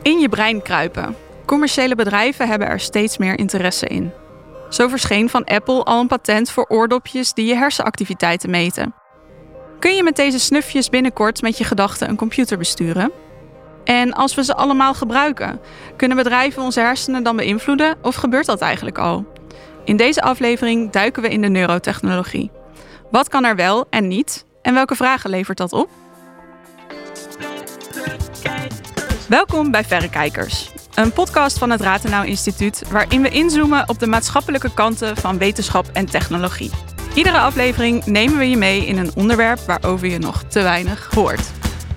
In je brein kruipen. Commerciële bedrijven hebben er steeds meer interesse in. Zo verscheen van Apple al een patent voor oordopjes die je hersenactiviteiten meten. Kun je met deze snufjes binnenkort met je gedachten een computer besturen? En als we ze allemaal gebruiken, kunnen bedrijven onze hersenen dan beïnvloeden of gebeurt dat eigenlijk al? In deze aflevering duiken we in de neurotechnologie. Wat kan er wel en niet? En welke vragen levert dat op? Welkom bij Verrekijkers, een podcast van het Rathenau Instituut waarin we inzoomen op de maatschappelijke kanten van wetenschap en technologie. Iedere aflevering nemen we je mee in een onderwerp waarover je nog te weinig hoort.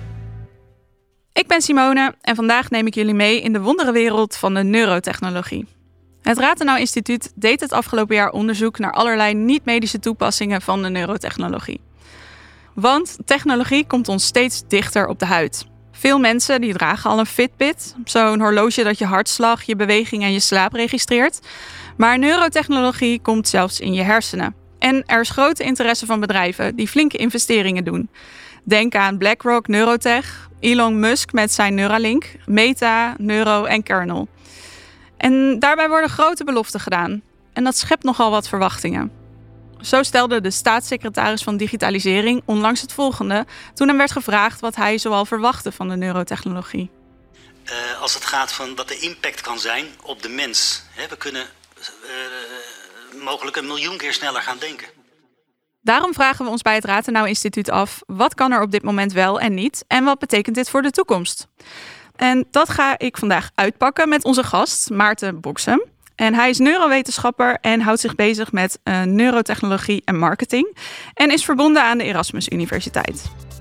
Ik ben Simone en vandaag neem ik jullie mee in de wonderenwereld van de neurotechnologie. Het Rathenau Instituut deed het afgelopen jaar onderzoek naar allerlei niet-medische toepassingen van de neurotechnologie. Want technologie komt ons steeds dichter op de huid. Veel mensen die dragen al een Fitbit, zo'n horloge dat je hartslag, je beweging en je slaap registreert. Maar neurotechnologie komt zelfs in je hersenen. En er is grote interesse van bedrijven die flinke investeringen doen. Denk aan BlackRock, Neurotech, Elon Musk met zijn Neuralink, Meta, Neuro en Kernel. En daarbij worden grote beloften gedaan. En dat schept nogal wat verwachtingen. Zo stelde de staatssecretaris van Digitalisering onlangs het volgende toen hem werd gevraagd wat hij zoal verwachtte van de neurotechnologie. Als het gaat van wat de impact kan zijn op de mens. We kunnen mogelijk 1 miljoen keer sneller gaan denken. Daarom vragen we ons bij het Rathenau Instituut af, wat kan er op dit moment wel en niet? En wat betekent dit voor de toekomst? En dat ga ik vandaag uitpakken met onze gast Maarten Boksem. En hij is neurowetenschapper en houdt zich bezig met neurotechnologie en marketing. En is verbonden aan de Erasmus Universiteit.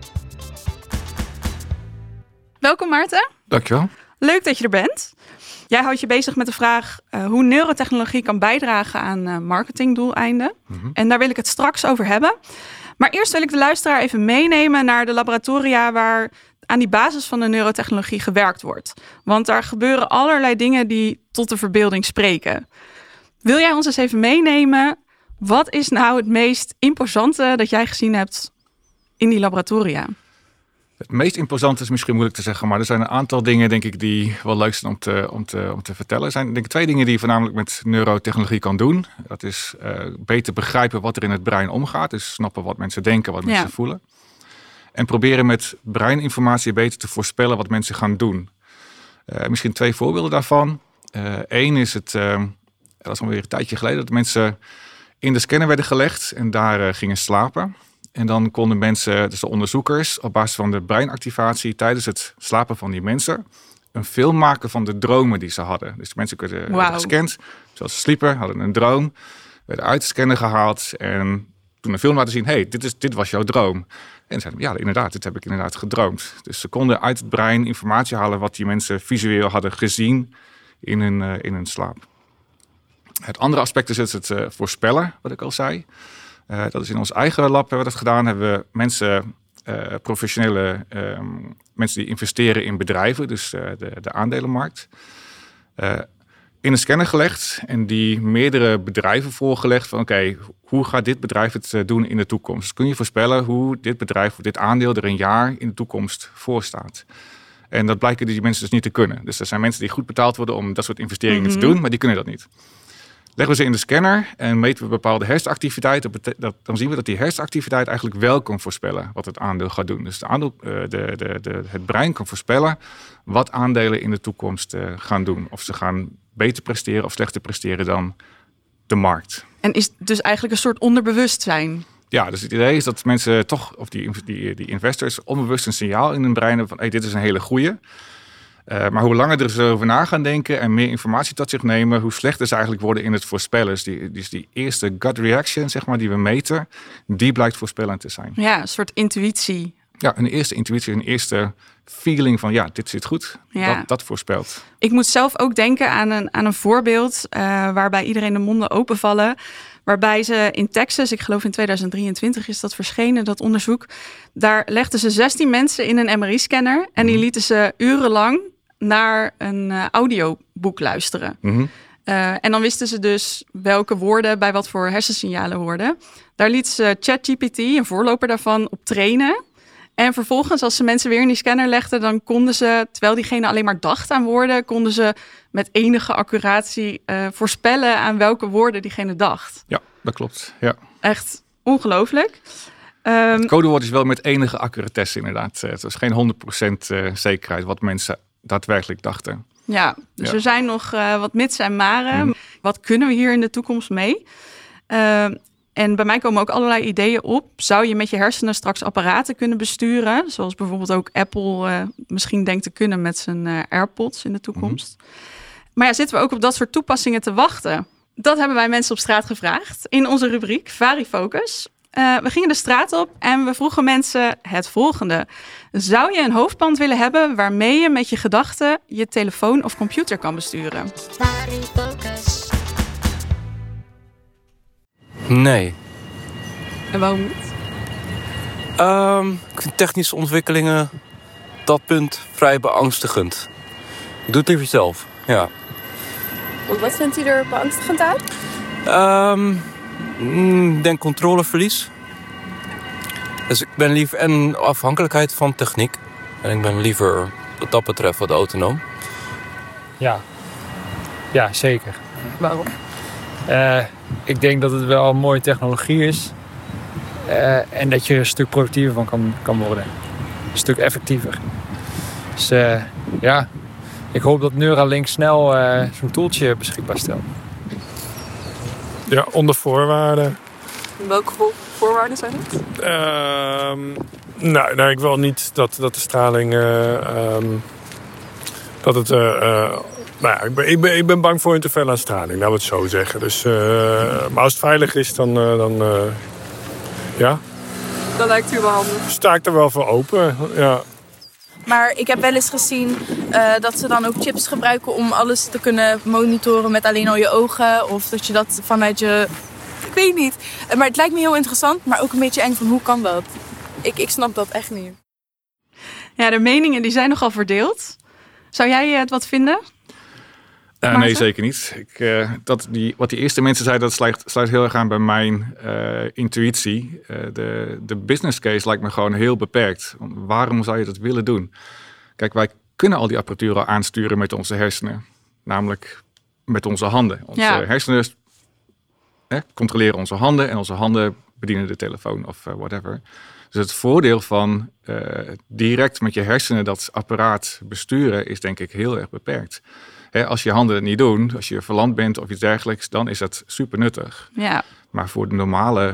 Welkom Maarten. Dankjewel. Leuk dat je er bent. Jij houdt je bezig met de vraag hoe neurotechnologie kan bijdragen aan marketingdoeleinden. Mm-hmm. En daar wil ik het straks over hebben. Maar eerst wil ik de luisteraar even meenemen naar de laboratoria waar aan die basis van de neurotechnologie gewerkt wordt. Want daar gebeuren allerlei dingen die tot de verbeelding spreken. Wil jij ons eens even meenemen? Wat is nou het meest imposante dat jij gezien hebt in die laboratoria? Het meest imposante is misschien moeilijk te zeggen, maar er zijn een aantal dingen, denk ik, die wel leuk zijn om te vertellen. Er zijn, denk ik, 2 dingen die je voornamelijk met neurotechnologie kan doen. Dat is beter begrijpen wat er in het brein omgaat. Dus snappen wat mensen denken, wat mensen voelen. En proberen met breininformatie beter te voorspellen wat mensen gaan doen. Misschien 2 voorbeelden daarvan. 1 is dat is alweer een tijdje geleden, dat mensen in de scanner werden gelegd en daar gingen slapen. En dan konden mensen, dus de onderzoekers, op basis van de breinactivatie tijdens het slapen van die mensen, een film maken van de dromen die ze hadden. Dus de mensen werden gescand, zoals ze sliepen, hadden een droom, werden uit de scanner gehaald en toen een film laten zien, hey, dit was jouw droom. En zeiden, ja, inderdaad, dit heb ik inderdaad gedroomd. Dus ze konden uit het brein informatie halen wat die mensen visueel hadden gezien in hun slaap. Het andere aspect is het voorspellen, wat ik al zei. Dat is in ons eigen lab hebben we dat gedaan. Hebben we mensen, professionele mensen die investeren in bedrijven, dus de aandelenmarkt, in een scanner gelegd en die meerdere bedrijven voorgelegd van oké, hoe gaat dit bedrijf het doen in de toekomst? Dus kun je voorspellen hoe dit bedrijf of dit aandeel er een jaar in de toekomst voor staat? En dat blijken die mensen dus niet te kunnen. Dus er zijn mensen die goed betaald worden om dat soort investeringen te doen, maar die kunnen dat niet. Leggen we ze in de scanner en meten we bepaalde hersenactiviteit. Dan zien we dat die hersenactiviteit eigenlijk wel kan voorspellen wat het aandeel gaat doen. Dus het brein kan voorspellen wat aandelen in de toekomst gaan doen. Of ze gaan beter presteren of slechter presteren dan de markt. En is dus eigenlijk een soort onderbewustzijn? Ja, dus het idee is dat mensen toch, of die investors, onbewust een signaal in hun brein hebben van hey, dit is een hele goeie. Maar hoe langer ze erover na gaan denken en meer informatie tot zich nemen, hoe slechter ze eigenlijk worden in het voorspellen. Dus die eerste gut reaction, zeg maar, die we meten, die blijkt voorspellend te zijn. Ja, een soort intuïtie. Ja, een eerste intuïtie, een eerste feeling van ja, dit zit goed. Ja. Dat voorspelt. Ik moet zelf ook denken aan een voorbeeld waarbij iedereen de monden openvallen. Waarbij ze in Texas, ik geloof in 2023 is dat verschenen, dat onderzoek. Daar legden ze 16 mensen in een MRI-scanner en die lieten ze urenlang naar een audioboek luisteren. Mm-hmm. En dan wisten ze dus welke woorden bij wat voor hersensignalen hoorden. Daar liet ze ChatGPT, een voorloper daarvan, op trainen. En vervolgens, als ze mensen weer in die scanner legden, dan konden ze, terwijl diegene alleen maar dacht aan woorden, konden ze met enige accuratie voorspellen aan welke woorden diegene dacht. Ja, dat klopt. Ja. Echt ongelooflijk. Het codewoord is wel met enige accuratesse inderdaad. Het was geen 100% zekerheid wat mensen daadwerkelijk dachten. Ja, dus er zijn nog wat mits en maren. Wat kunnen we hier in de toekomst mee? En bij mij komen ook allerlei ideeën op. Zou je met je hersenen straks apparaten kunnen besturen? Zoals bijvoorbeeld ook Apple misschien denkt te kunnen met zijn AirPods in de toekomst. Maar ja, zitten we ook op dat soort toepassingen te wachten? Dat hebben wij mensen op straat gevraagd in onze rubriek Varifocus. We gingen de straat op en we vroegen mensen het volgende. Zou je een hoofdband willen hebben waarmee je met je gedachten je telefoon of computer kan besturen? Varifocus. Nee. En waarom niet? Ik vind technische ontwikkelingen op dat punt vrij beangstigend. Ik doe het liever zelf, ja. Wat vindt u er beangstigend aan? Ik denk controleverlies. Dus ik ben liever en afhankelijkheid van techniek. En ik ben liever wat dat betreft wat autonoom. Ja, zeker. Waarom? Ik denk dat het wel een mooie technologie is. En dat je er een stuk productiever van kan worden. Een stuk effectiever. Dus ik hoop dat Neuralink snel zo'n toeltje beschikbaar stelt. Ja, onder voorwaarden. Welke voorwaarden zijn het? Nou, ik wil niet dat de straling... dat het... ik ben bang voor een te veel aan straling, laten we het zo zeggen. Dus, maar als het veilig is, dan ja. Dat lijkt u wel handig. Sta ik er wel voor open, ja. Maar ik heb wel eens gezien dat ze dan ook chips gebruiken om alles te kunnen monitoren met alleen al je ogen. Of dat je dat vanuit je... Ik weet niet. Maar het lijkt me heel interessant, maar ook een beetje eng van hoe kan dat? Ik snap dat echt niet. Ja, de meningen die zijn nogal verdeeld. Zou jij het wat vinden? Nee, zeker niet. Wat die eerste mensen zeiden, dat sluit heel erg aan bij mijn intuïtie. De business case lijkt me gewoon heel beperkt. Waarom zou je dat willen doen? Kijk, wij kunnen al die apparatuur al aansturen met onze hersenen. Namelijk met onze handen. Onze hersenen controleren onze handen en onze handen bedienen de telefoon of whatever. Dus het voordeel van direct met je hersenen dat apparaat besturen is denk ik heel erg beperkt. Als je handen het niet doen, als je verlamd bent of iets dergelijks, dan is dat super nuttig. Ja. Maar voor de normale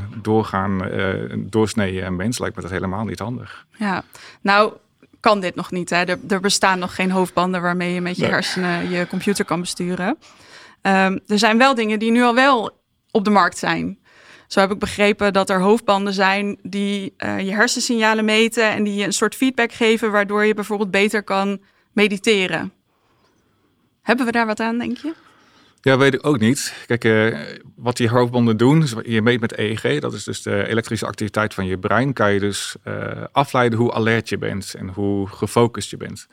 doorsnee mens lijkt me dat helemaal niet handig. Ja, nou kan dit nog niet. Hè? Er bestaan nog geen hoofdbanden waarmee je met je hersenen je computer kan besturen. Er zijn wel dingen die nu al wel op de markt zijn. Zo heb ik begrepen dat er hoofdbanden zijn die je hersensignalen meten en die je een soort feedback geven, waardoor je bijvoorbeeld beter kan mediteren. Hebben we daar wat aan, denk je? Ja, weet ik ook niet. Kijk, wat die hoofdbanden doen, is je meet met EEG, dat is dus de elektrische activiteit van je brein, kan je dus afleiden hoe alert je bent en hoe gefocust je bent.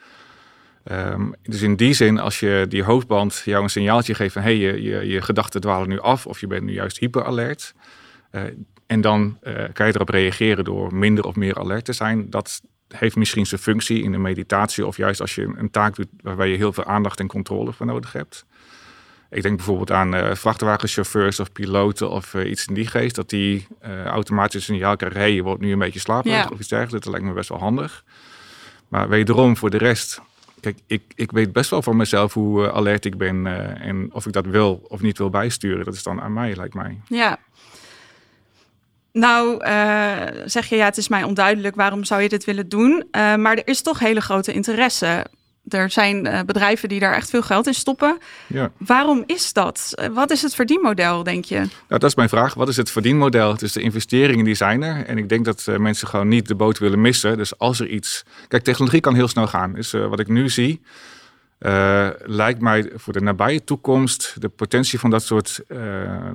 Dus in die zin, als je die hoofdband jou een signaaltje geeft van je gedachten dwalen nu af of je bent nu juist hyperalert. En dan kan je erop reageren door minder of meer alert te zijn. Dat heeft misschien zijn functie in de meditatie of juist als je een taak doet waarbij je heel veel aandacht en controle voor nodig hebt. Ik denk bijvoorbeeld aan vrachtwagenchauffeurs of piloten of iets in die geest, dat die automatisch een signaal krijgen, hey, je wordt nu een beetje slaperig of iets dergelijks. Dat lijkt me best wel handig. Maar wederom voor de rest, kijk, ik weet best wel van mezelf hoe alert ik ben en of ik dat wil of niet wil bijsturen. Dat is dan aan mij, lijkt mij. Ja. Nou, zeg je, het is mij onduidelijk, waarom zou je dit willen doen? Maar er is toch hele grote interesse. Er zijn bedrijven die daar echt veel geld in stoppen. Ja. Waarom is dat? Wat is het verdienmodel, denk je? Nou, dat is mijn vraag. Wat is het verdienmodel? Dus de investeringen die zijn er. En ik denk dat mensen gewoon niet de boot willen missen. Dus als er iets... Kijk, technologie kan heel snel gaan. Dus wat ik nu zie, lijkt mij voor de nabije toekomst de potentie van dat soort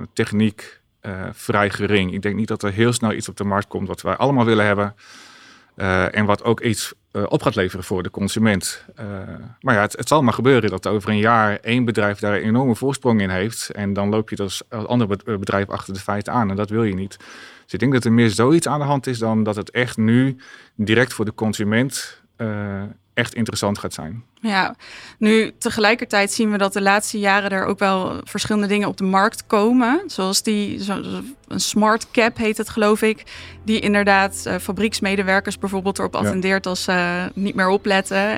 techniek vrij gering. Ik denk niet dat er heel snel iets op de markt komt wat wij allemaal willen hebben. En wat ook iets op gaat leveren voor de consument. Maar ja, het zal maar gebeuren dat over een jaar 1 bedrijf daar een enorme voorsprong in heeft. En dan loop je als ander bedrijf achter de feiten aan. En dat wil je niet. Dus ik denk dat er meer zoiets aan de hand is dan dat het echt nu direct voor de consument echt interessant gaat zijn. Ja, nu tegelijkertijd zien we dat de laatste jaren er ook wel verschillende dingen op de markt komen. Zoals een smart cap heet het, geloof ik. Die inderdaad fabrieksmedewerkers bijvoorbeeld erop attendeert als ze niet meer opletten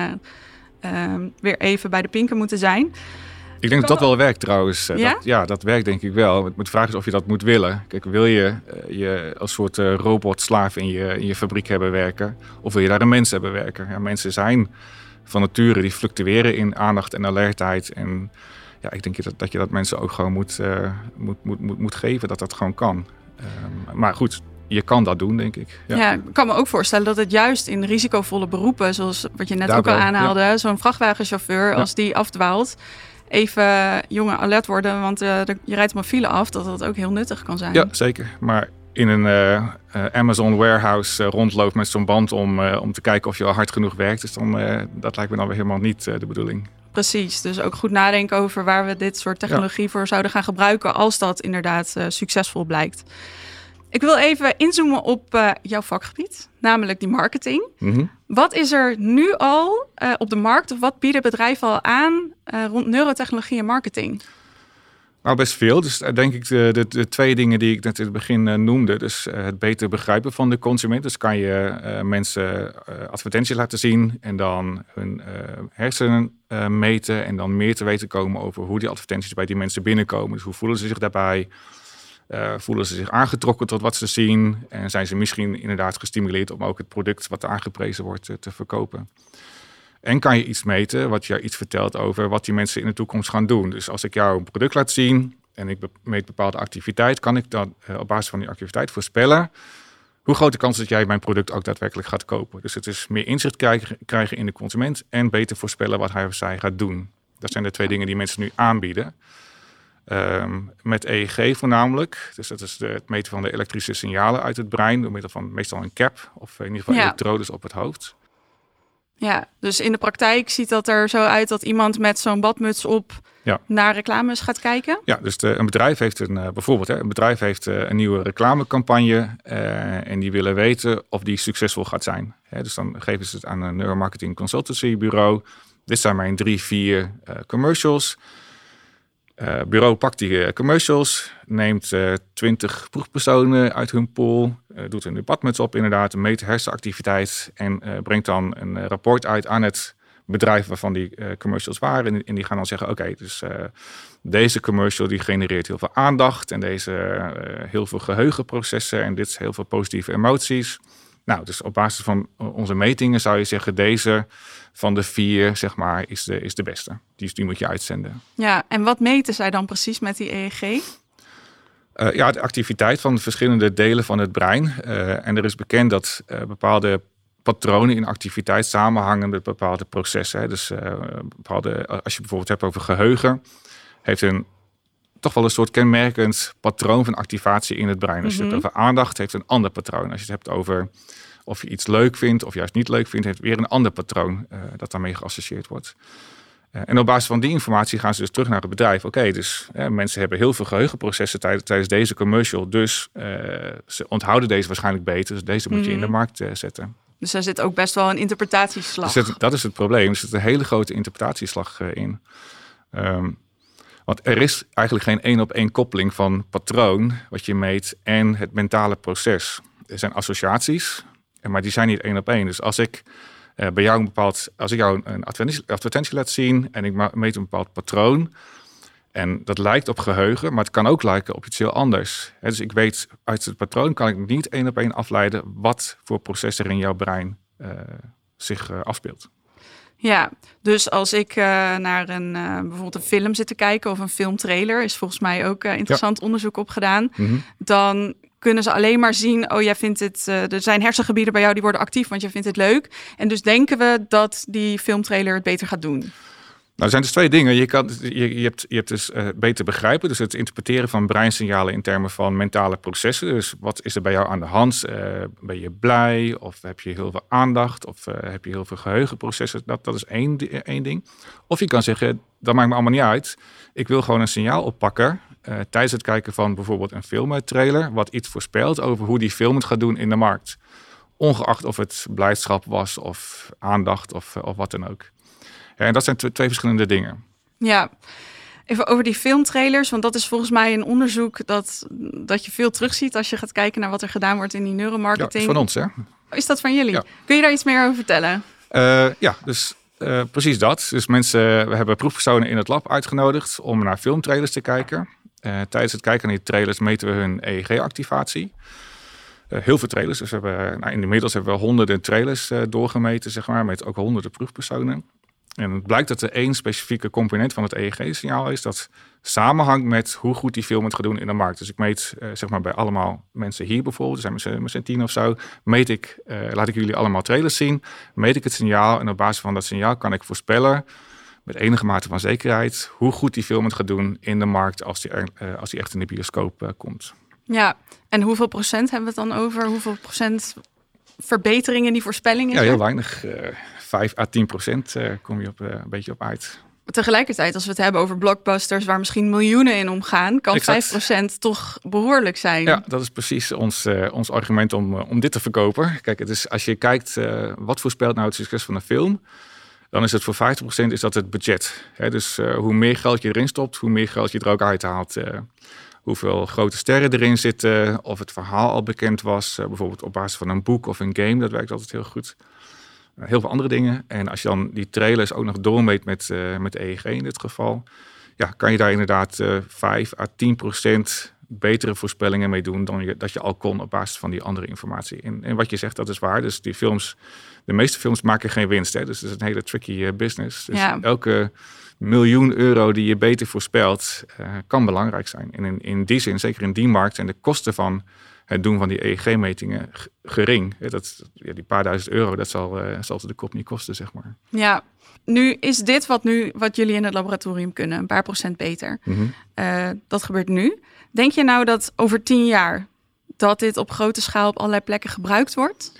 en weer even bij de pinken moeten zijn. Ik denk dat dat wel werkt trouwens. Dat werkt denk ik wel. De vraag is of je dat moet willen. Kijk, wil je als soort robotslaaf in je fabriek hebben werken? Of wil je daar een mens hebben werken? Ja, mensen zijn van nature, die fluctueren in aandacht en alertheid. En ja, ik denk dat je dat mensen ook gewoon moet geven, dat gewoon kan. Maar goed, je kan dat doen, denk ik. Ja, ik kan me ook voorstellen dat het juist in risicovolle beroepen, zoals wat je net ook al aanhaalde, zo'n vrachtwagenchauffeur, als die afdwaalt, even jongen alert worden, want je rijdt op een file af, dat ook heel nuttig kan zijn. Ja, zeker. Maar in een Amazon warehouse rondloopt met zo'n band om te kijken of je al hard genoeg werkt, dus dan, dat lijkt me dan weer helemaal niet de bedoeling. Precies, dus ook goed nadenken over waar we dit soort technologie voor zouden gaan gebruiken als dat inderdaad succesvol blijkt. Ik wil even inzoomen op jouw vakgebied, namelijk die marketing. Mm-hmm. Wat is er nu al op de markt of wat bieden bedrijven al aan rond neurotechnologie en marketing? Nou, best veel. Dus denk ik de 2 dingen die ik net in het begin noemde. Dus het beter begrijpen van de consument. Dus kan je mensen advertenties laten zien en dan hun hersenen meten en dan meer te weten komen over hoe die advertenties bij die mensen binnenkomen. Dus hoe voelen ze zich daarbij? Voelen ze zich aangetrokken tot wat ze zien? En zijn ze misschien inderdaad gestimuleerd om ook het product wat aangeprezen wordt te verkopen? En kan je iets meten wat je iets vertelt over wat die mensen in de toekomst gaan doen? Dus als ik jou een product laat zien en ik meet bepaalde activiteit, kan ik dan op basis van die activiteit voorspellen hoe groot de kans is dat jij mijn product ook daadwerkelijk gaat kopen. Dus het is meer inzicht krijgen in de consument en beter voorspellen wat hij of zij gaat doen. Dat zijn de 2 dingen die mensen nu aanbieden. Met EEG voornamelijk. Dus dat is het meten van de elektrische signalen uit het brein door middel van meestal een cap of in ieder geval elektrodes op het hoofd. Ja, dus in de praktijk ziet dat er zo uit dat iemand met zo'n badmuts op naar reclames gaat kijken? Ja, dus een bedrijf heeft een bedrijf heeft een nieuwe reclamecampagne en die willen weten of die succesvol gaat zijn. Dus dan geven ze het aan een neuromarketing consultancybureau. Dit zijn mijn 3-4 commercials. Bureau pakt die commercials, neemt 20 proefpersonen uit hun pool, doet een badmuts op inderdaad, meet hersenactiviteit en brengt dan een rapport uit aan het bedrijf waarvan die commercials waren. En die gaan dan zeggen, oké, dus deze commercial die genereert heel veel aandacht en deze heel veel geheugenprocessen en dit is heel veel positieve emoties. Nou, dus op basis van onze metingen zou je zeggen, deze van de 4, zeg maar, is de beste. Die moet je uitzenden. Ja, en wat meten zij dan precies met die EEG? De activiteit van verschillende delen van het brein. En er is bekend dat bepaalde patronen in activiteit samenhangen met bepaalde processen. Hè. Dus als je bijvoorbeeld hebt over geheugen, heeft toch wel een soort kenmerkend patroon van activatie in het brein. Als je het hebt over aandacht, heeft een ander patroon. Als je het hebt over of je iets leuk vindt of juist niet leuk vindt, heeft weer een ander patroon dat daarmee geassocieerd wordt. En op basis van die informatie gaan ze dus terug naar het bedrijf. Oké, dus mensen hebben heel veel geheugenprocessen tijdens deze commercial. Dus ze onthouden deze waarschijnlijk beter. Dus deze moet je in de markt zetten. Dus daar zit ook best wel een interpretatieslag. Dat is het probleem. Er zit een hele grote interpretatieslag in. Want er is eigenlijk geen 1-op-1 koppeling van patroon wat je meet en het mentale proces. Er zijn associaties, maar die zijn niet 1-op-1. Dus als ik bij jou een advertentie laat zien en ik meet een bepaald patroon en dat lijkt op geheugen, maar het kan ook lijken op iets heel anders. Dus ik weet uit het patroon kan ik niet 1-op-1 afleiden wat voor proces er in jouw brein zich afspeelt. Ja, dus als ik naar bijvoorbeeld een film zit te kijken of een filmtrailer, is volgens mij ook interessant onderzoek op gedaan, dan kunnen ze alleen maar zien, jij vindt het, er zijn hersengebieden bij jou die worden actief, want je vindt het leuk. En dus denken we dat die filmtrailer het beter gaat doen. Nou, er zijn dus twee dingen. Je hebt dus beter begrijpen. Dus het interpreteren van breinsignalen in termen van mentale processen. Dus wat is er bij jou aan de hand? Ben je blij? Of heb je heel veel aandacht? Of heb je heel veel geheugenprocessen? Dat is één ding. Of je kan zeggen, dat maakt me allemaal niet uit. Ik wil gewoon een signaal oppakken tijdens het kijken van bijvoorbeeld een filmtrailer. Wat iets voorspelt over hoe die film het gaat doen in de markt. Ongeacht of het blijdschap was of aandacht of wat dan ook. Ja, en dat zijn twee verschillende dingen. Ja, even over die filmtrailers. Want dat is volgens mij een onderzoek dat je veel terugziet als je gaat kijken naar wat er gedaan wordt in die neuromarketing. Ja, dat is van ons, hè? Is dat van jullie? Ja. Kun je daar iets meer over vertellen? Dus precies dat. Dus we hebben proefpersonen in het lab uitgenodigd om naar filmtrailers te kijken. Tijdens het kijken naar die trailers meten we hun EEG-activatie. Heel veel trailers. Dus inmiddels hebben we honderden trailers doorgemeten, zeg maar, met ook honderden proefpersonen. En het blijkt dat er één specifieke component van het EEG-signaal is dat samenhangt met hoe goed die film het gaat doen in de markt. Dus ik meet zeg maar bij allemaal mensen hier bijvoorbeeld, er zijn met z'n 10 of zo, laat ik jullie allemaal trailers zien, meet ik het signaal en op basis van dat signaal kan ik voorspellen met enige mate van zekerheid hoe goed die film het gaat doen in de markt als die echt in de bioscoop komt. Ja, en hoeveel procent hebben we het dan over? Hoeveel procent verbetering in die voorspellingen? Ja, heel weinig. 5 à 10% kom je een beetje op uit. Tegelijkertijd, als we het hebben over blockbusters waar misschien miljoenen in omgaan, kan 5% toch behoorlijk zijn. Ja, dat is precies ons argument om dit te verkopen. Kijk, het is, als je kijkt wat voorspelt nou het succes van een film, dan is het voor 50% is dat het budget. Dus hoe meer geld je erin stopt, hoe meer geld je er ook uithaalt. Hoeveel grote sterren erin zitten, of het verhaal al bekend was. Bijvoorbeeld op basis van een boek of een game, dat werkt altijd heel goed. Heel veel andere dingen. En als je dan die trailers ook nog doormeet met EEG in dit geval, ja, kan je daar inderdaad 5 à 10% betere voorspellingen mee doen dan dat je al kon op basis van die andere informatie. En wat je zegt, dat is waar. Dus de meeste films maken geen winst. Hè? Dus het is een hele tricky business. Dus elke miljoen euro die je beter voorspelt, kan belangrijk zijn. En in die zin, zeker in die markt, zijn de kosten van het doen van die EEG-metingen gering. Die paar duizend euro, dat zal ze de kop niet kosten, zeg maar. Ja, nu is dit wat jullie in het laboratorium kunnen, een paar procent beter. Mm-hmm. Dat gebeurt nu. Denk je nou dat over 10 jaar dat dit op grote schaal op allerlei plekken gebruikt wordt?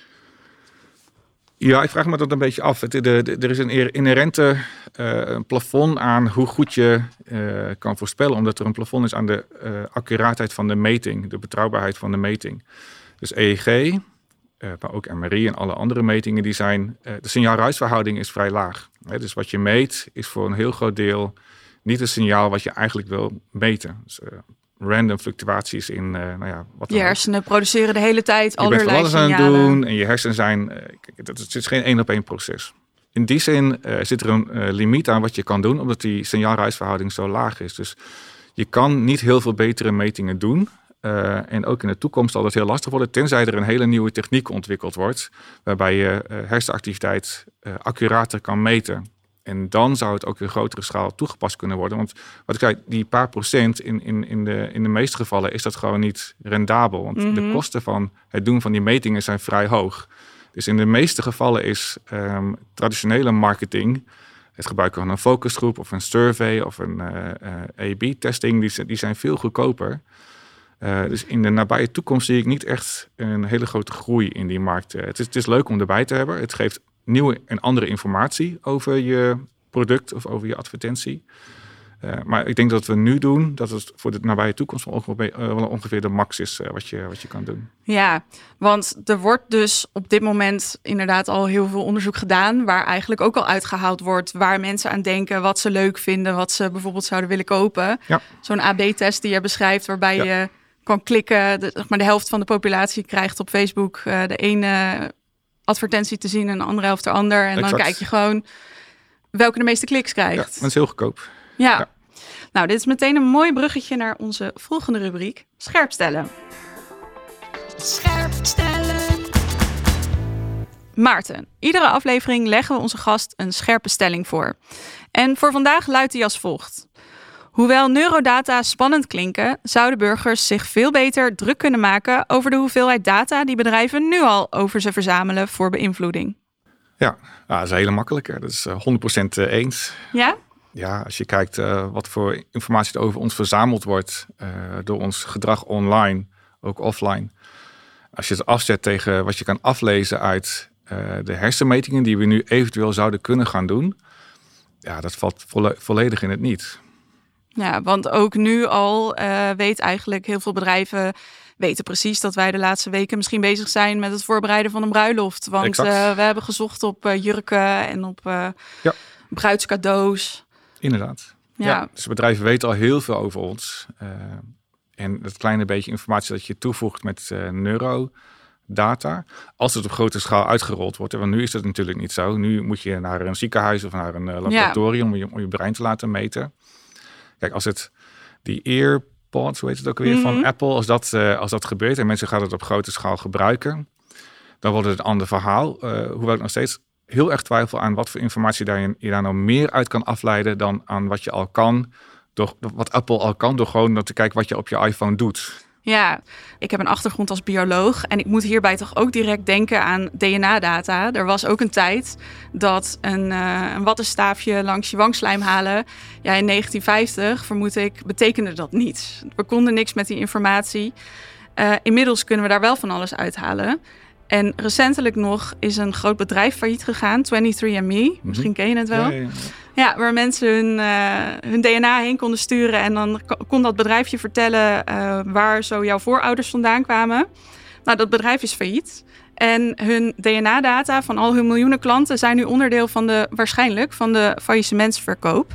Ja, ik vraag me dat een beetje af. Er is een inherente plafond aan hoe goed je kan voorspellen, omdat er een plafond is aan de accuraatheid van de meting, de betrouwbaarheid van de meting. Dus EEG, maar ook MRI en alle andere metingen, de signaal-ruisverhouding is vrij laag. Dus wat je meet is voor een heel groot deel niet het signaal wat je eigenlijk wil meten. Dus, random fluctuaties in wat je hersenen produceren de hele tijd allerlei signalen. Je bent van alles aan het doen en je hersenen zijn... Het is geen 1-op-1 proces. In die zin zit er een limiet aan wat je kan doen, omdat die signaalruisverhouding zo laag is. Dus je kan niet heel veel betere metingen doen. En ook in de toekomst zal dat heel lastig worden, tenzij er een hele nieuwe techniek ontwikkeld wordt, waarbij je hersenactiviteit accurater kan meten. En dan zou het ook in grotere schaal toegepast kunnen worden. Want wat ik zei, die paar procent in de meeste gevallen is dat gewoon niet rendabel. Want de kosten van het doen van die metingen zijn vrij hoog. Dus in de meeste gevallen is traditionele marketing, het gebruiken van een focusgroep of een survey of een A/B-testing, die zijn veel goedkoper. Dus in de nabije toekomst zie ik niet echt een hele grote groei in die markt. Het is leuk om erbij te hebben. Het geeft nieuwe en andere informatie over je product of over je advertentie. Maar ik denk dat wat we nu doen, dat het voor de nabije toekomst wel ongeveer de max is wat je kan doen. Ja, want er wordt dus op dit moment inderdaad al heel veel onderzoek gedaan, waar eigenlijk ook al uitgehaald wordt waar mensen aan denken, wat ze leuk vinden, wat ze bijvoorbeeld zouden willen kopen. Ja. Zo'n AB-test die je beschrijft, waarbij je kan klikken, de helft van de populatie krijgt op Facebook de ene advertentie te zien en de andere helft de ander. En dan kijk je gewoon welke de meeste kliks krijgt. Ja, dat is heel goedkoop. Ja. Nou, dit is meteen een mooi bruggetje naar onze volgende rubriek, scherpstellen. Scherpstellen. Maarten, iedere aflevering leggen we onze gast een scherpe stelling voor. En voor vandaag luidt die als volgt. Hoewel neurodata spannend klinken, zouden burgers zich veel beter druk kunnen maken over de hoeveelheid data die bedrijven nu al over ze verzamelen voor beïnvloeding. Ja, dat is een hele makkelijke. Dat is 100% eens. Ja? Ja, als je kijkt wat voor informatie er over ons verzameld wordt door ons gedrag online, ook offline. Als je het afzet tegen wat je kan aflezen uit de hersenmetingen die we nu eventueel zouden kunnen gaan doen. Ja, dat valt volledig in het niet. Ja, want ook nu al weet eigenlijk heel veel bedrijven weten precies dat wij de laatste weken misschien bezig zijn met het voorbereiden van een bruiloft. Want we hebben gezocht op jurken en op bruidscadeaus. Inderdaad. Ja. Ja, dus bedrijven weten al heel veel over ons. En dat kleine beetje informatie dat je toevoegt met neurodata, als het op grote schaal uitgerold wordt. Want nu is dat natuurlijk niet zo. Nu moet je naar een ziekenhuis of naar een laboratorium om je brein te laten meten. Kijk, als het die AirPods, hoe heet het ook weer, van Apple, als dat gebeurt en mensen gaan het op grote schaal gebruiken, dan wordt het een ander verhaal. Hoewel ik nog steeds heel erg twijfel aan wat voor informatie je daar nou meer uit kan afleiden dan aan wat je al kan. Wat Apple al kan, door gewoon te kijken wat je op je iPhone doet. Ja, ik heb een achtergrond als bioloog en ik moet hierbij toch ook direct denken aan DNA-data. Er was ook een tijd dat een wattenstaafje langs je wangslijm halen, ja, in 1950 vermoed ik, betekende dat niets. We konden niks met die informatie. Inmiddels kunnen we daar wel van alles uithalen. En recentelijk nog is een groot bedrijf failliet gegaan, 23andMe. Misschien ken je het wel. Ja, waar mensen hun DNA heen konden sturen. En dan kon dat bedrijfje vertellen waar zo jouw voorouders vandaan kwamen. Nou, dat bedrijf is failliet. En hun DNA-data van al hun miljoenen klanten zijn nu onderdeel waarschijnlijk van de faillissementsverkoop.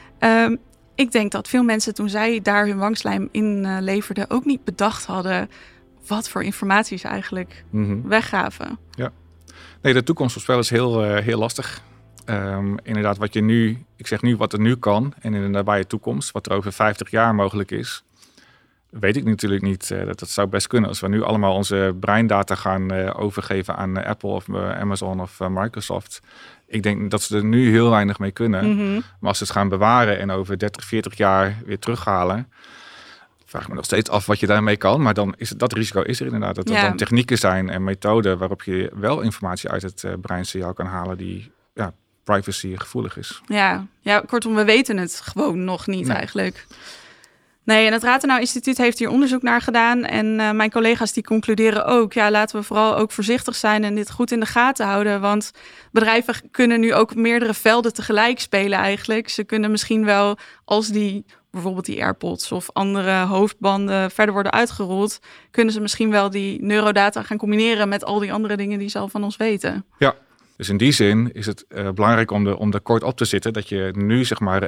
Ik denk dat veel mensen toen zij daar hun wangslijm in leverden ook niet bedacht hadden wat voor informatie ze eigenlijk weggaven. Ja, nee, de toekomst voorspellen is heel lastig. Inderdaad, ik zeg nu wat er nu kan en in de nabije toekomst, wat er over 50 jaar mogelijk is, weet ik natuurlijk niet. Dat zou best kunnen als we nu allemaal onze breindata gaan overgeven aan Apple of Amazon of Microsoft. Ik denk dat ze er nu heel weinig mee kunnen. Maar als ze het gaan bewaren en over 30, 40 jaar weer terughalen, vraag ik me nog steeds af wat je daarmee kan. Maar dan dat risico is er inderdaad. Dat er dan technieken zijn en methoden waarop je wel informatie uit het breinsignaal kan halen die privacy gevoelig is. Ja, kortom, we weten het gewoon nog niet eigenlijk. Nee, en het Rathenau Instituut heeft hier onderzoek naar gedaan. En mijn collega's die concluderen ook, laten we vooral ook voorzichtig zijn en dit goed in de gaten houden. Want bedrijven kunnen nu ook meerdere velden tegelijk spelen eigenlijk. Ze kunnen misschien wel, als bijvoorbeeld die AirPods of andere hoofdbanden verder worden uitgerold, kunnen ze misschien wel die neurodata gaan combineren met al die andere dingen die ze al van ons weten. Ja. Dus in die zin is het belangrijk om er kort op te zitten, dat je nu zeg maar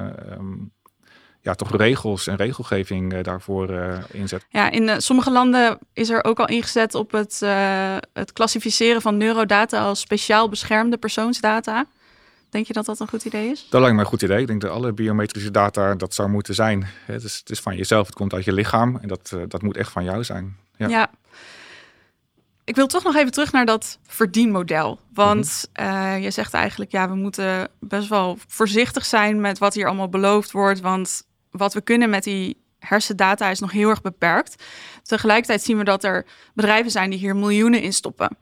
toch regels en regelgeving daarvoor inzet. Ja, in sommige landen is er ook al ingezet op het klassificeren van neurodata als speciaal beschermde persoonsdata. Denk je dat dat een goed idee is? Dat lijkt me een goed idee. Ik denk dat alle biometrische data dat zou moeten zijn. Het is van jezelf, het komt uit je lichaam en dat moet echt van jou zijn. Ja. Ik wil toch nog even terug naar dat verdienmodel. Want je zegt eigenlijk, we moeten best wel voorzichtig zijn met wat hier allemaal beloofd wordt. Want wat we kunnen met die hersendata is nog heel erg beperkt. Tegelijkertijd zien we dat er bedrijven zijn die hier miljoenen in stoppen.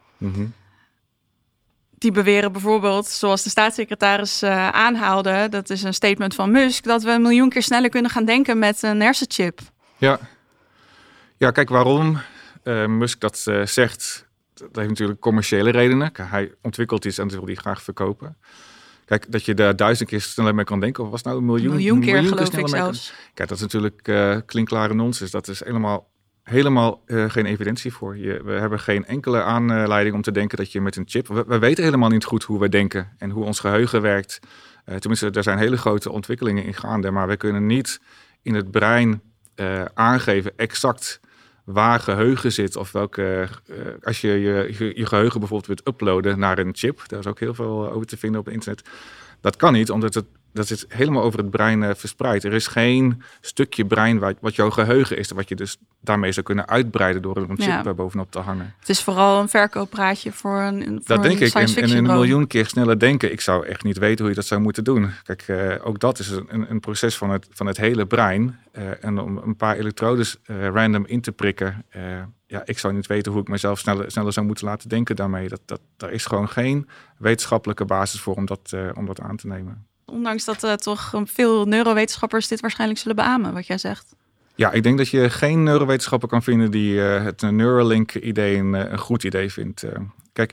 Die beweren bijvoorbeeld, zoals de staatssecretaris aanhaalde, dat is een statement van Musk, dat we 1 miljoen keer sneller kunnen gaan denken met een hersenchip. Ja, kijk waarom Musk dat zegt. Dat heeft natuurlijk commerciële redenen. Hij ontwikkelt iets en dat wil hij graag verkopen. Kijk, dat je daar 1000 keer sneller mee kan denken. Of was nou 1 miljoen? 1 miljoen keer geloof ik zelfs. Kijk, dat is natuurlijk klinkklare nonsens. Dat is helemaal geen evidentie voor. We hebben geen enkele aanleiding om te denken dat je met een chip. We weten helemaal niet goed hoe we denken en hoe ons geheugen werkt. Tenminste, er zijn hele grote ontwikkelingen in gaande. Maar we kunnen niet in het brein aangeven exact waar geheugen zit of welke. Als je geheugen bijvoorbeeld wilt uploaden naar een chip, daar is ook heel veel over te vinden op het internet. Dat kan niet, omdat dat is helemaal over het brein verspreid. Er is geen stukje brein wat jouw geheugen is, wat je dus daarmee zou kunnen uitbreiden door een chip bovenop te hangen. Het is vooral een verkooppraatje voor een dat denk ik. En 1 droom. Miljoen keer sneller denken. Ik zou echt niet weten hoe je dat zou moeten doen. Kijk, ook dat is een proces van het hele brein. En om een paar elektrodes random in te prikken. Ik zou niet weten hoe ik mezelf sneller zou moeten laten denken daarmee. Daar is gewoon geen wetenschappelijke basis voor om dat aan te nemen. Ondanks dat toch veel neurowetenschappers dit waarschijnlijk zullen beamen, wat jij zegt. Ja, ik denk dat je geen neurowetenschapper kan vinden die het Neuralink-idee een goed idee vindt. Kijk,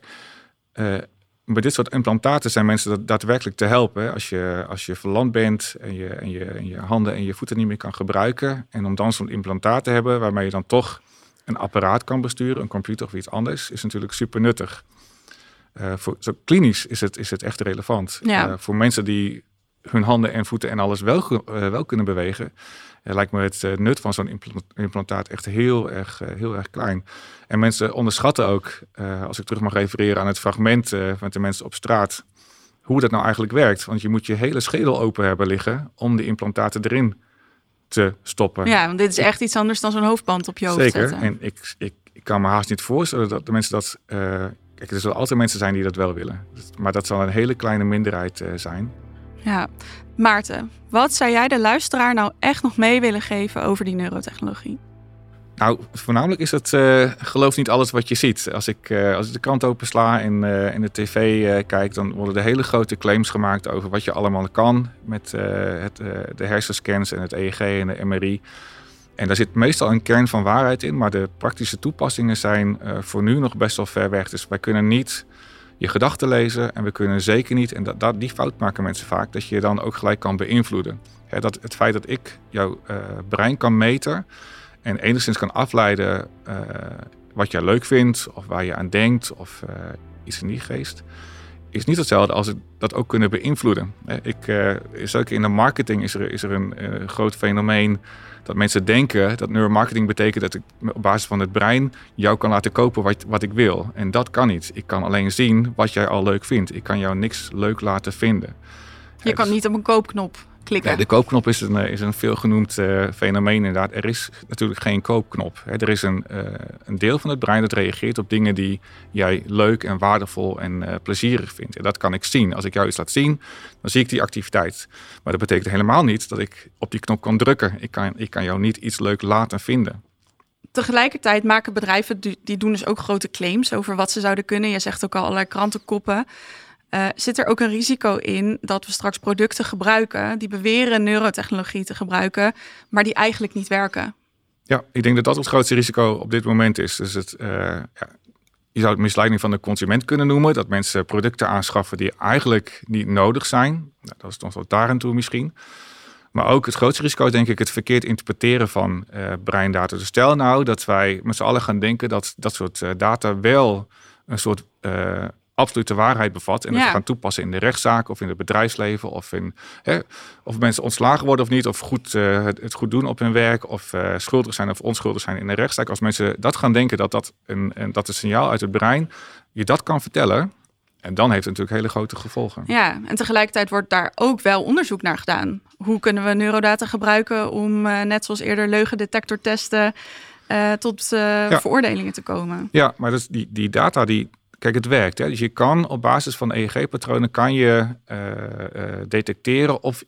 bij dit soort implantaten zijn mensen daadwerkelijk te helpen. Hè? Als je verlamd bent en je handen en je voeten niet meer kan gebruiken. En om dan zo'n implantaat te hebben waarmee je dan toch een apparaat kan besturen, een computer of iets anders, is natuurlijk super nuttig. Zo klinisch is het echt relevant. Ja. Voor mensen die hun handen en voeten en alles wel kunnen bewegen, lijkt me het nut van zo'n implantaat echt heel erg klein. En mensen onderschatten ook, als ik terug mag refereren aan het fragment van de mensen op straat, hoe dat nou eigenlijk werkt. Want je moet je hele schedel open hebben liggen om de implantaten erin te stoppen. Ja, want dit is echt iets anders dan zo'n hoofdband op je hoofd zeker. zetten. En ik kan me haast niet voorstellen dat de mensen dat... Kijk, er zullen altijd mensen zijn die dat wel willen. Maar dat zal een hele kleine minderheid zijn. Ja. Maarten, wat zou jij de luisteraar nou echt nog mee willen geven over die neurotechnologie? Nou, voornamelijk is het geloof niet alles wat je ziet. Als ik de krant opensla en de tv kijk, dan worden er hele grote claims gemaakt over wat je allemaal kan met de hersenscans en het EEG en de MRI. En daar zit meestal een kern van waarheid in, maar de praktische toepassingen zijn voor nu nog best wel ver weg. Dus wij kunnen niet je gedachten lezen en we kunnen zeker niet, en die fout maken mensen vaak, dat je je dan ook gelijk kan beïnvloeden. Het feit dat ik jouw brein kan meten en enigszins kan afleiden wat jij leuk vindt of waar je aan denkt of iets in die geest, is niet hetzelfde als dat ook kunnen beïnvloeden. Zeker in de marketing is er een groot fenomeen dat mensen denken dat neuromarketing betekent dat ik op basis van het brein jou kan laten kopen wat ik wil. En dat kan niet. Ik kan alleen zien wat jij al leuk vindt. Ik kan jou niks leuk laten vinden. Je kan niet op een koopknop klikken. Nee, de koopknop is een veelgenoemd fenomeen inderdaad. Er is natuurlijk geen koopknop. Er is een deel van het brein dat reageert op dingen die jij leuk en waardevol en plezierig vindt. En dat kan ik zien. Als ik jou iets laat zien, dan zie ik die activiteit. Maar dat betekent helemaal niet dat ik op die knop kan drukken. Ik kan jou niet iets leuk laten vinden. Tegelijkertijd maken bedrijven, die doen dus ook grote claims over wat ze zouden kunnen. Je zegt ook al allerlei krantenkoppen. Zit er ook een risico in dat we straks producten gebruiken die beweren neurotechnologie te gebruiken, maar die eigenlijk niet werken? Ja, ik denk dat dat het grootste risico op dit moment is. Dus je zou het misleiding van de consument kunnen noemen, dat mensen producten aanschaffen die eigenlijk niet nodig zijn. Nou, dat is nog tot daar aan toe misschien. Maar ook het grootste risico is denk ik het verkeerd interpreteren van breindata. Dus stel nou dat wij met z'n allen gaan denken dat dat soort data wel een soort absolute waarheid bevat. En dat we gaan toepassen in de rechtszaak of in het bedrijfsleven. Of mensen ontslagen worden of niet. Of het goed doen op hun werk. Of schuldig zijn of onschuldig zijn in de rechtszaak. Als mensen dat gaan denken dat een signaal uit het brein je dat kan vertellen. En dan heeft het natuurlijk hele grote gevolgen. Ja, en tegelijkertijd wordt daar ook wel onderzoek naar gedaan. Hoe kunnen we neurodata gebruiken om net zoals eerder leugendetectortesten tot veroordelingen te komen? Ja, maar dus die data kijk, het werkt. Hè? Dus je kan op basis van EEG-patronen detecteren of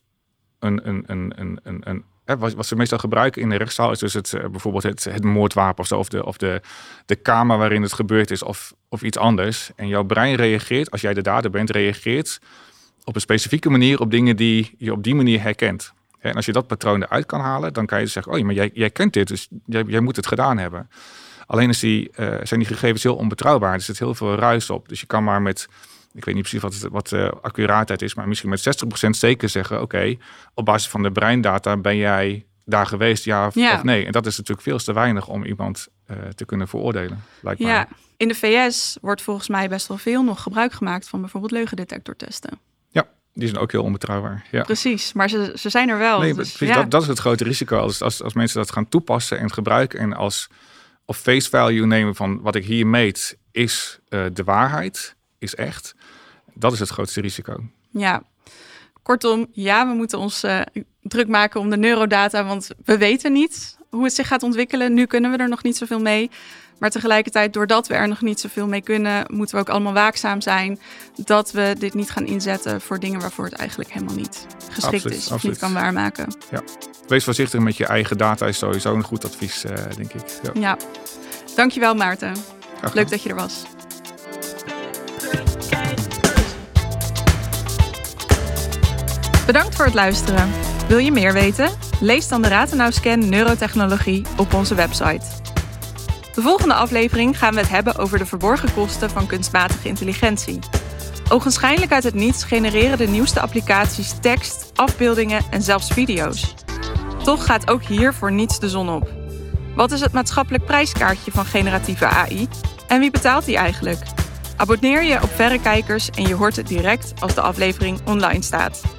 wat ze meestal gebruiken in de rechtszaal is dus bijvoorbeeld het moordwapen of de kamer waarin het gebeurd is of iets anders. En jouw brein reageert, als jij de dader bent, reageert op een specifieke manier op dingen die je op die manier herkent. En als je dat patroon eruit kan halen, dan kan je dus zeggen, maar jij kent dit, dus jij moet het gedaan hebben. Alleen zijn die gegevens heel onbetrouwbaar. Er zit heel veel ruis op. Dus je kan maar met, ik weet niet precies wat accuraatheid is, maar misschien met 60% zeker zeggen, oké, op basis van de breindata ben jij daar geweest, ja of nee. En dat is natuurlijk veel te weinig om iemand te kunnen veroordelen, blijkbaar. Ja, in de VS wordt volgens mij best wel veel nog gebruik gemaakt van bijvoorbeeld leugendetectortesten. Ja, die zijn ook heel onbetrouwbaar. Ja. Precies, maar ze zijn er wel. Nee, dus, dat is het grote risico. Als mensen dat gaan toepassen en gebruiken en of face value nemen van wat ik hier meet is de waarheid, is echt. Dat is het grootste risico. Ja. Kortom, we moeten ons druk maken om de neurodata, want we weten niet hoe het zich gaat ontwikkelen. Nu kunnen we er nog niet zoveel mee. Maar tegelijkertijd, doordat we er nog niet zoveel mee kunnen, moeten we ook allemaal waakzaam zijn dat we dit niet gaan inzetten voor dingen waarvoor het eigenlijk helemaal niet geschikt is of niet kan waarmaken. Ja. Wees voorzichtig met je eigen data is sowieso een goed advies, denk ik. Ja. Dankjewel, Maarten. Leuk dat je er was. Bedankt voor het luisteren. Wil je meer weten? Lees dan de Rathenau-scan Neurotechnologie op onze website. De volgende aflevering gaan we het hebben over de verborgen kosten van kunstmatige intelligentie. Ogenschijnlijk uit het niets genereren de nieuwste applicaties tekst, afbeeldingen en zelfs video's. Toch gaat ook hier voor niets de zon op. Wat is het maatschappelijk prijskaartje van generatieve AI? En wie betaalt die eigenlijk? Abonneer je op Verrekijkers en je hoort het direct als de aflevering online staat.